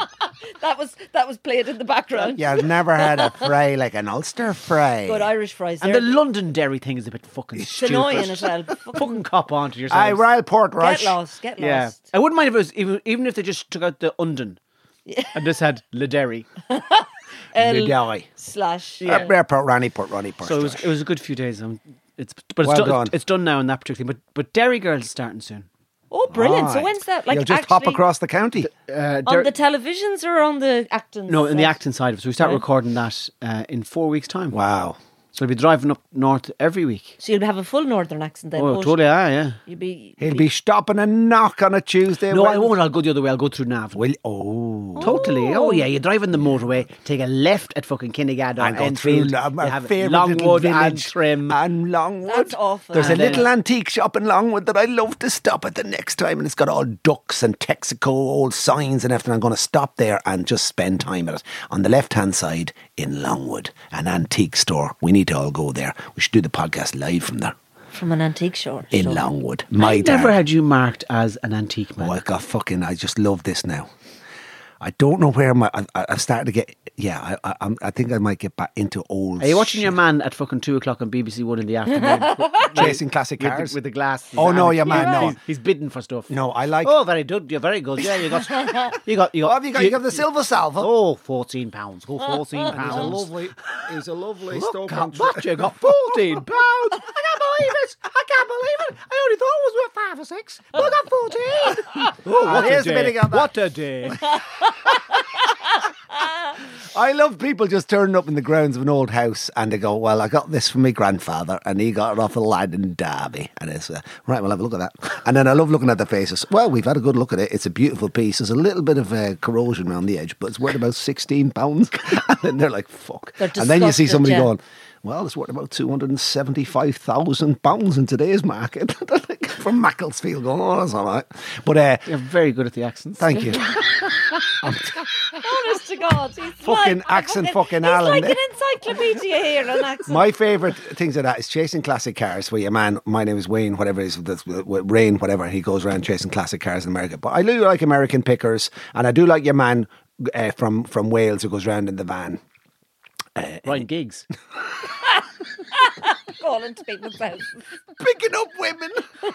That was played in the background. Yeah, I've never had a fry like an Ulster fry. Good Irish fries. And the Londonderry thing is a bit fucking it's stupid. annoying as well. Fucking cop onto yourself. Aye, Royal Port Rush. Get lost. Yeah. I wouldn't mind if it was even if they just took out the Undon and just had Lederry. Lederry. Slash. Airport, Ronnie Port. So it was a good few days. It's Well done. it's done now in that particular. But Derry Girls is starting soon. Oh, brilliant. So Aye. when's that? Like, You'll just actually, hop across the county. on the televisions or on the acting? No, in the side? acting side of it. So we start recording that in 4 weeks' time. Wow. So we'll be driving up north every week. So you'll have a full northern accent then. Oh, but totally, yeah. You'll be. He'll be stopping a knock on a Tuesday. No, I Wednesday. won't. I'll go the other way. I'll go through Nav. Totally. Oh, yeah. You drive in the motorway, take a left at fucking Kinnigadon And go Enfield. through You my have favourite Longwood little and village. Trim. And Longwood. That's awful. There's a And then- little antique shop in Longwood that I love to stop at the next time, and it's got all ducks and Texaco, old signs and everything. I'm going to stop there and just spend time at it. On the left-hand side in Longwood, an antique store. We need to all go there. We should do the podcast live from there From an antique store. in Longwood. My I've never dad. had you marked as an antique man. Oh, I just love this now. I don't know where I've started to get. Yeah, I think I might get back into old. Are you watching shit. your man at fucking 2:00 on BBC One in the afternoon? Chasing classic with cars? with the glass. Oh, no, your man, no. He's bidding for stuff. No, I like. Oh, very good. You're very good. Yeah, you got. You got. What have you got? You got the silver salver. Oh, £14. Oh, £14. He's a lovely Look at what you got. £14. I can't believe it. I only thought it was worth 5 or 6. But I got 14. Oh, what here's a the bit day. I got that. What a day. I love people just turning up in the grounds of an old house and they go, well, I got this from my grandfather and he got it off a lad in Derby. And it's, right, we'll have a look at that. And then I love looking at the faces. Well, we've had a good look at it. It's a beautiful piece. There's a little bit of corrosion around the edge, but it's worth about £16. And then they're like, fuck. They're And then you see disgusted, somebody yeah. going, well, it's worth about £275,000 in today's market. From Macclesfield going, oh, that's all right. But You're very good at the accents. thank you. Honest to God. He's Fucking like, accent fucking he's Alan. like an encyclopedia here on accent. My favourite things of that is chasing classic cars where your man, my name is Wayne, whatever it is, Rain, whatever, he goes around chasing classic cars in America. But I do like American pickers, and I do like your man from Wales who goes around in the van. Ryan Giggs. Calling to people's houses. Picking up women.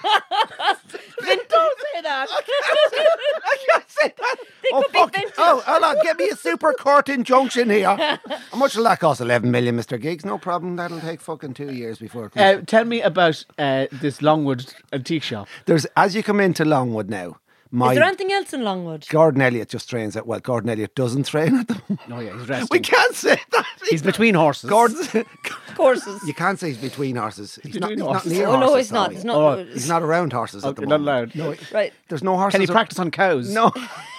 Don't say that. I can't say that. Oh, could be fuck. vintage. Oh, hold on. Get me a super court injunction here. How much will that cost? 11 million, Mr. Giggs. No problem. That'll take fucking 2 years before it comes. Tell me about this Longwood antique shop. There's, as you come into Longwood now, Is there anything else in Longwood? Gordon Elliott just trains at, well, Gordon Elliott doesn't train at the moment. Oh, yeah, he's resting. We can't say that. He's between horses. Gordon's. Courses. You can't say he's between horses. He's between not horses. near Oh, horses. no, he's not. Tommy. He's not. Oh, He's not around horses at the Okay, not moment. allowed. No, Right. there's no horses. Can he practice on cows? No.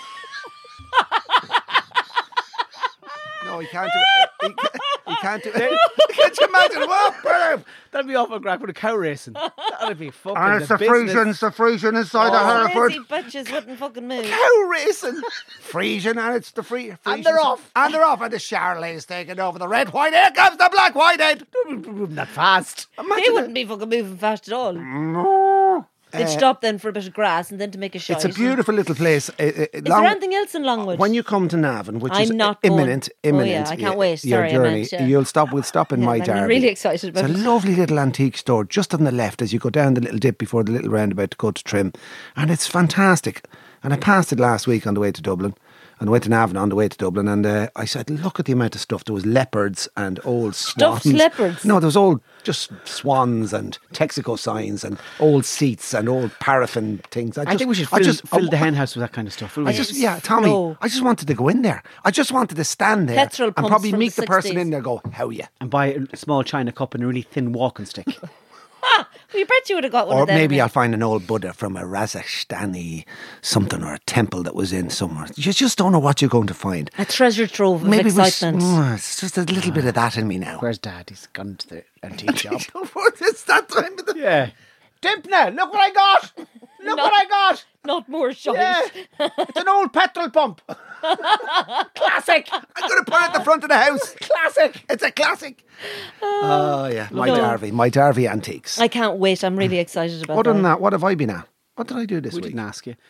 No, he can't do it. He can't do it. Can't you imagine? Well, That'd be awful crack with a cow racing. That'd be fucking and it's the the business. Frisian inside of Hereford. Lazy bitches wouldn't fucking move. Cow racing. Frisian, and it's the Frisian. And they're off. And they're off. And the Charolais taking over the red white. Here comes the black whitehead. Not fast. They wouldn't be fucking moving fast at all. No. They'd stop then for a bit of grass and then to make a shot. It's a beautiful little place. Is there anything else in Longwood? When you come to Navan, which is I'm not going. imminent, Oh, yeah, I can't wait. your Sorry, I journey, meant, yeah. we'll stop in Yeah, my I'm Derby. really excited about It's a it. lovely little antique store just on the left as you go down the little dip before the little roundabout to go to Trim, and it's fantastic. And I passed it last week on the way to Dublin. And I went to Navan on the way to Dublin, and I said, look at the amount of stuff. There was leopards and old swans. Stuffed leopards? No, there was old just swans and Texaco signs and old seats and old paraffin things. I think we should fill the hen house with that kind of stuff. Tommy, No. I just wanted to go in there. I just wanted to stand there Petrol and pumps probably from meet the the person 60s. in there go, how you? And buy a small china cup and a really thin walking stick. We bet you would have got one Or of them. maybe I'll find an old Buddha from a Razakhtani something or a temple that was in somewhere. You just don't know what you're going to find. a treasure trove of Maybe excitement. it's just a little bit of that in me now. Where's Dad? He's gone to the antique shop. It's that time of the... Yeah. Dip now. Look what I got. Look what I got. Not more shite. Yeah. It's an old petrol pump. Classic. I'm going to put it at the front of the house. Classic. It's a classic. Oh, yeah. My Darby Antiques. I can't wait. I'm really excited about Other than that. that, what have I been at? What did I do this We week? didn't ask you.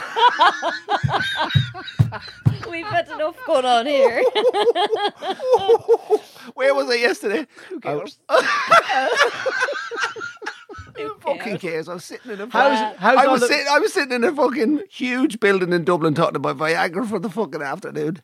We've had enough going on here. Where was I yesterday? Who cares? Who fucking cares? I was sitting in a I was sitting in a fucking huge building in Dublin talking about Viagra for the fucking afternoon.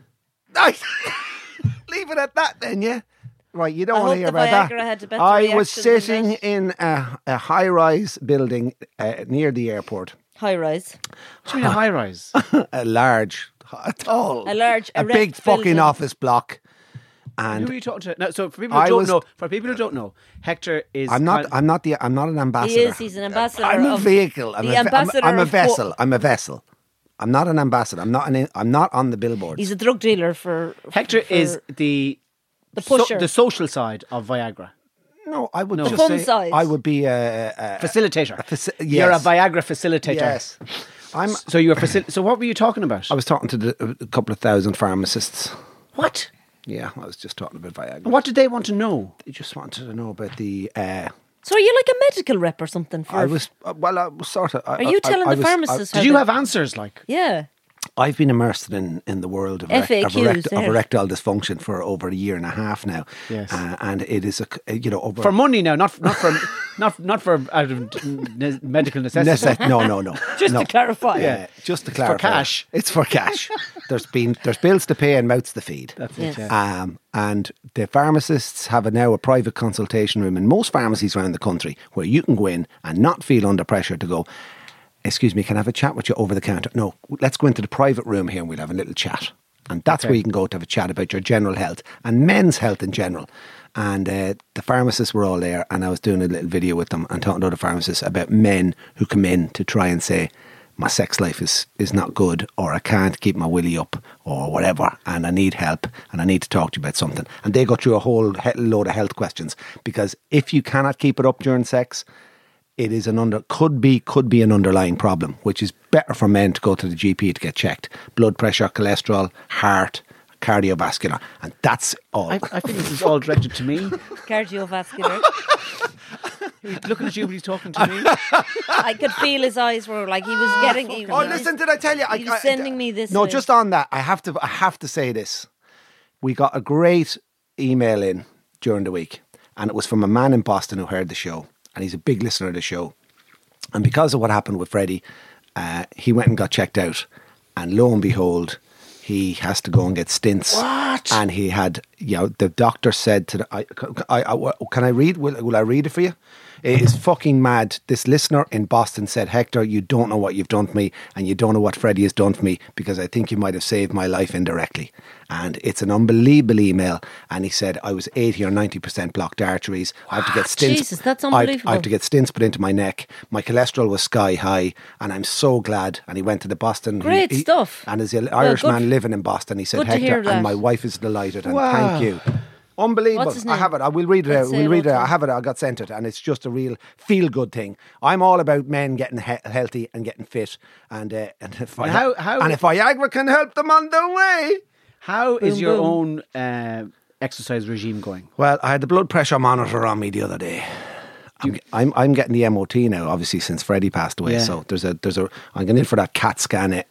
Nice. Leave it at that then, yeah? Right, you don't I want to hope hear the about Viagra that. had a better I was reaction than sitting that. in a high-rise building near the airport. High rise. What do you mean a high rise? A large, tall, A large, a erect big fucking building. office block. Who And are you talking to? No, so for people who don't know, Hector is. I'm not an ambassador. He is. He's an ambassador. I'm a of vehicle. I'm the a ambassador I'm a of vessel. I'm a vessel. I'm not an ambassador. I'm not on the billboards. He's a drug dealer for. Hector for is the pusher. the social side of Viagra. No, I would The just fun say side. I would be Facilitator. yes. You're a Viagra facilitator. Yes. So you were So what were you talking about? I was talking to a couple of thousand pharmacists. What? Yeah, I was just talking about Viagra. What did they want to know? They just wanted to know about the. So are you like a medical rep or something? For, I was sort of. Are you telling the pharmacists? Did you have answers like? Yeah. I've been immersed in the world of FAQs, erectile dysfunction for over a year and a half now. Yes. And it is over For money now, not for not for out of medical necessity. No. Just to clarify. Yeah, just to clarify. for cash. It's for cash. There's bills to pay and mouths to feed. That's Yes. it. Yeah. And the pharmacists have now a private consultation room in most pharmacies around the country where you can go in and not feel under pressure to go, excuse me, can I have a chat with you over the counter? No, let's go into the private room here and we'll have a little chat. And that's where you can go to have a chat about your general health and men's health in general. And the pharmacists were all there, and I was doing a little video with them and talking to other pharmacists about men who come in to try and say, my sex life is not good, or I can't keep my willy up, or whatever, and I need help, and I need to talk to you about something. And they go through a whole load of health questions, because if you cannot keep it up during sex, it is could be an underlying problem, which is better for men to go to the GP to get checked. Blood pressure, cholesterol, heart, cardiovascular, and that's all. I think this is all directed to me. Cardiovascular. He's looking at you, but he's talking to me. I could feel his eyes were like he was getting. Listen, did I tell you? He was sending me this. No, just on that, I have to say this. We got a great email in during the week, and it was from a man in Boston who heard the show, and he's a big listener of the show. And because of what happened with Freddie, he went and got checked out, and lo and behold, he has to go and get stints. What? And he had, the doctor said to can I read? Will I read it for you? It is fucking mad. This listener in Boston said, Hector, you don't know what you've done to me, and you don't know what Freddie has done to me, because I think you might have saved my life indirectly. And it's an unbelievable email. And he said, I was 80 or 90% blocked arteries. I have to get stints. Jesus, that's unbelievable. I have to get stints put into my neck. My cholesterol was sky high, and I'm so glad. And he went to the Boston. Great stuff. And as an Irish good. man living in Boston, he said, Good to hear Hector, that. and my wife is delighted, and Wow. thank you. Unbelievable. What's his I name? have it. I will read it Let's out. say We'll read it hello out. to I have it. I got sent it, and it's just a real feel-good thing. I'm all about men getting healthy and getting fit, and if Viagra can help them on their way. How is Boom, your boom. own exercise regime going? Well, I had the blood pressure monitor on me the other day. I'm getting the MOT now, obviously, since Freddie passed away. Yeah. So there's a I'm going in for that CAT scan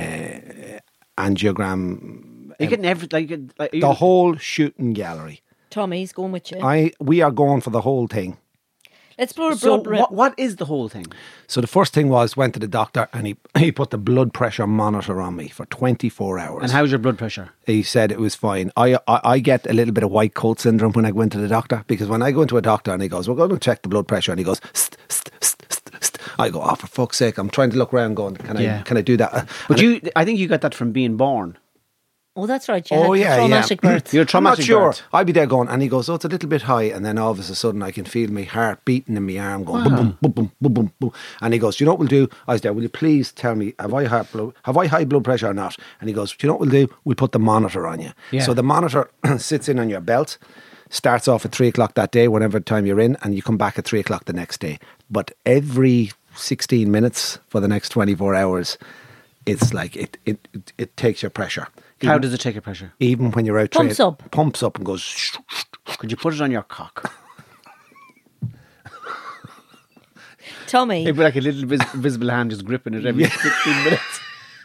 angiogram. Are you getting everything? Like The whole shooting gallery. Tommy's going with you. We are going for the whole thing. Let's blow a So blood. what is the whole thing? So the first thing was, went to the doctor, and he put the blood pressure monitor on me for 24 hours. And how's your blood pressure? He said it was fine. I get a little bit of white coat syndrome when I go into the doctor, because when I go into a doctor and he goes, we're going to check the blood pressure, and he goes, st, st, st, st, st. I go, oh, for fuck's sake, I'm trying to look around going, can I do that? But I think you got that from being born. Oh, that's right. You Oh, had yeah, traumatic yeah. birth. You're I'm not traumatic sure. birth. I'd be there going, and he goes, oh, it's a little bit high. And then all of a sudden I can feel my heart beating in my arm going, boom, boom, boom, boom, boom, boom, boom. And he goes, you know what we'll do? I was there, will you please tell me, have I high blood pressure or not? And he goes, do you know what we'll do? We'll put the monitor on you. Yeah. So the monitor sits in on your belt, starts off at 3 o'clock that day, whenever time you're in, and you come back at 3 o'clock the next day. But every 16 minutes for the next 24 hours, it's like it takes your pressure. How does it take your pressure? Even when you're out Pumps training, up. pumps up and goes. Could you put it on your cock? Tummy. It'd be like a little invisible hand just gripping it every 15 minutes.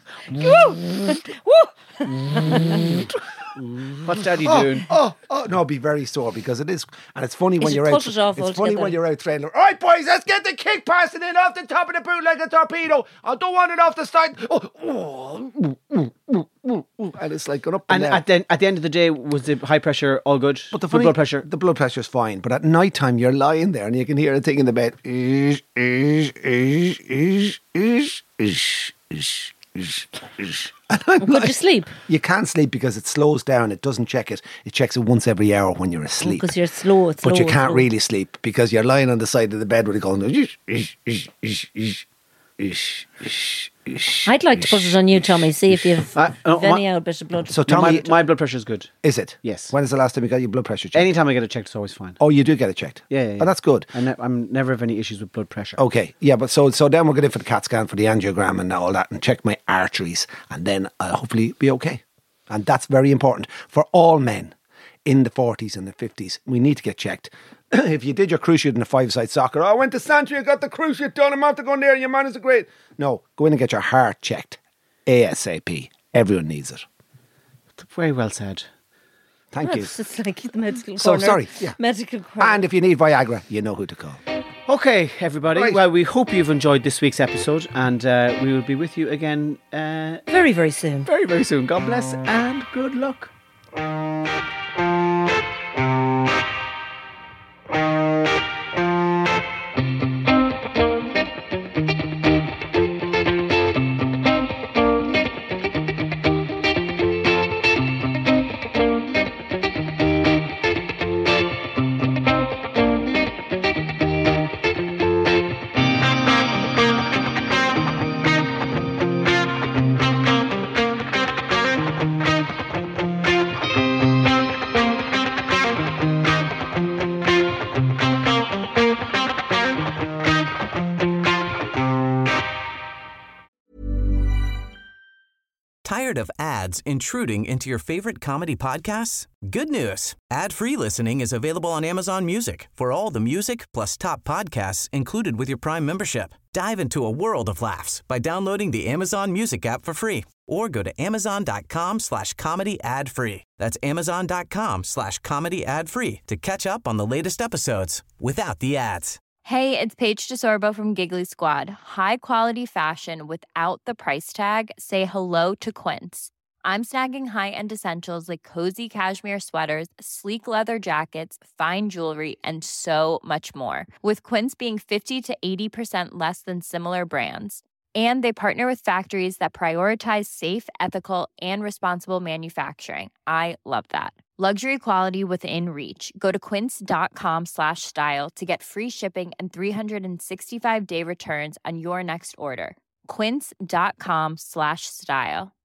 What's Daddy doing? No, it'd be very sore because it is, and it's funny when should you're out. cut it off It's funny altogether. when you're out training. All right, boys, let's get the kick passing in off the top of the boot like a torpedo. I don't want it off the side. And it's like going up and And down. at the end of the day, was the high pressure all good? But the blood pressure. the blood pressure's fine. But at night time, you're lying there and you can hear a thing in the bed. And I'm Could like, you sleep? you can't sleep because it slows down. It doesn't check it. It checks it once every hour when you're asleep. Because you're slow. It's But slow, you it's can't slow. really sleep because you're lying on the side of the bed with it going. I'd like to put it on you, Tommy. See if you've any out bit of blood. So No, Tommy, my blood pressure is good. is it? Yes. When is the last time you got your blood pressure checked? Anytime I get it checked, it's always fine. Oh, you do get it checked. Yeah. Oh, that's good. I'm never have any issues with blood pressure. Okay, yeah, but so then we'll get in for the CAT scan for the angiogram and all that, and check my arteries, and then I'll hopefully be okay. And that's very important for all men in the 40s and the 50s. We need to get checked. If you did your cruciate in a 5-side soccer, I went to Santry, I got the cruciate done, I'm after going there, your man is a great. No, go in and get your heart checked ASAP. Everyone needs it. Very well said. Thank you. It's like the medical So, corner. sorry, yeah. Medical corner. And if you need Viagra, you know who to call. Okay, everybody. Right. Well, we hope you've enjoyed this week's episode, and we will be with you again very, very soon. very, very soon. God bless and good luck. Tired of ads intruding into your favorite comedy podcasts? Good news. Ad-free listening is available on Amazon Music for all the music plus top podcasts included with your Prime membership. Dive into a world of laughs by downloading the Amazon Music app for free or go to amazon.com/comedy ad-free. That's amazon.com/comedy ad-free to catch up on the latest episodes without the ads. Hey, it's Paige DeSorbo from Giggly Squad. High quality fashion without the price tag. Say hello to Quince. I'm snagging high-end essentials like cozy cashmere sweaters, sleek leather jackets, fine jewelry, and so much more. With Quince being 50 to 80% less than similar brands. And they partner with factories that prioritize safe, ethical, and responsible manufacturing. I love that. Luxury quality within reach. Go to quince.com/style to get free shipping and 365-day returns on your next order. Quince.com/style.